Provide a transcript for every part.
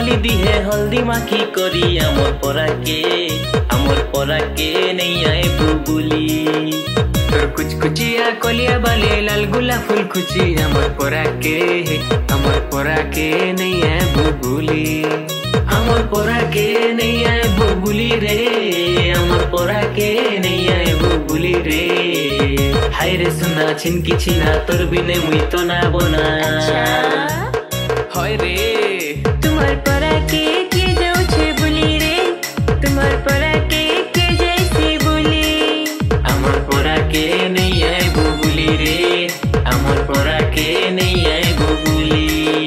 कली दिहे हल्दी माखी करी आमर परा के नहीं आए बुबुली। तोर कुछ कुचिया कलिया बाले लाल गुला फूल खुची आमर परा के नहीं आए बुबुली। आमर परा के नहीं आए बुबुली रे, आमर परा के नहीं आए बुबुली रे। हाय रे सुना छिनकी छिना तोर बिने मुई तो ना बना। हाय रे तुम्हार परा के जाऊ छे बुली रे, तुम्हार परा के जैसी बुली। आमर परा के नहीं आए बुबुली रे, आमर परा के नहीं आए बुबुली।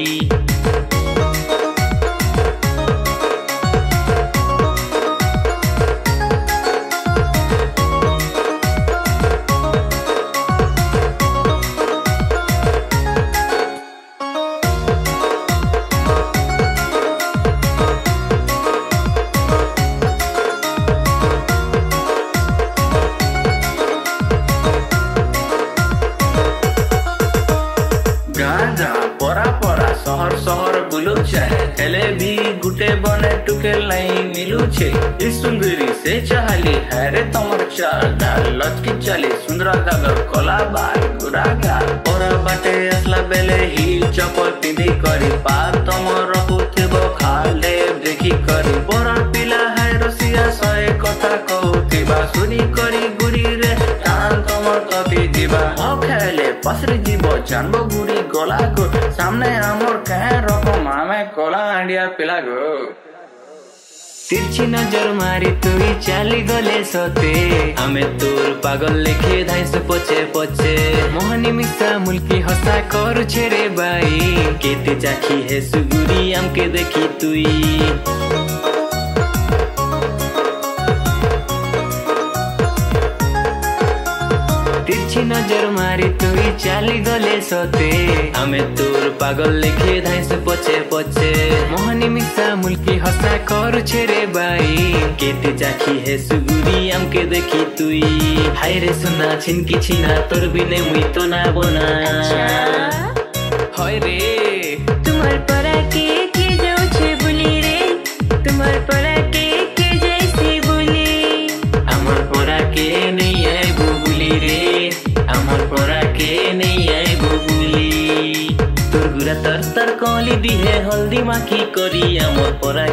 परा शहर शहर बुलुछे हेले भी गुटे बने टुकेल नहीं मिलुछे। इस सुंदरी से चाहली है रे तमर चाल डाल लचकी चली सुंदरा गागर कला बाल गुरा गाल। परा बाटे असला बेले ही चपल पिंदी करी पार तमर रखुथिबो खाले देखी करी। परा पिला है रसिया सए कथा कहूथिबा सुनी करी गुरी रे टान तमर कपी दिबा। खेले पसरी जीव जानबो गुड़ी गला को सामने आमर कहे रकम आमे कला आंडिया पिला गो। तिरछी नजर मारी तुई चाली गले सोते हमें तोर पागल लेखे धाइस पचे पचे। मोहनी मिसा मुल्की हसा करू छे रे बाई केते चाखी है सुगुरी आमके देखी तुई। तिरछी नजर मारी तुई चाली गले सोते हमें तोर पागल लेखे धाइस पचे पचे। मोहनी मिसा मुल्की हसा करू छे रे बाई केते चाखी है सुगुरी आमके देखी तुई। हाय रे सुना छिनकी छिना तोर बिने मुई तो ना बना। हाय रे तुम्हार परा के जाऊ छे बुली रे, तुम्हार परा के जैसी बुली। आमर परा के नहीं आए बुबुली रे, आमर परा के नहीं आए बुबुली। तोर गुरा तर तर कली दिहे हल्दी माखी करी आमर परा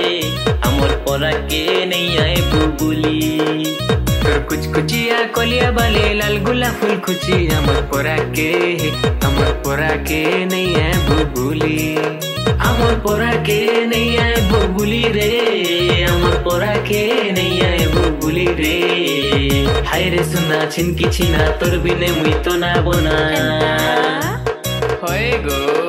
के नहीं आए बुबुली। तोर कुछ कुचिया कलिया बाले लाल गुला फूल खुची आमर परा के नहीं आए बुबुली। आमर परा के नहीं आए बुबुली रे, आमर परा के नहीं आए बुबुली रे। हाय रे सुना छिनकी छिना तोर बिने मुई तो ना बना। होए गो।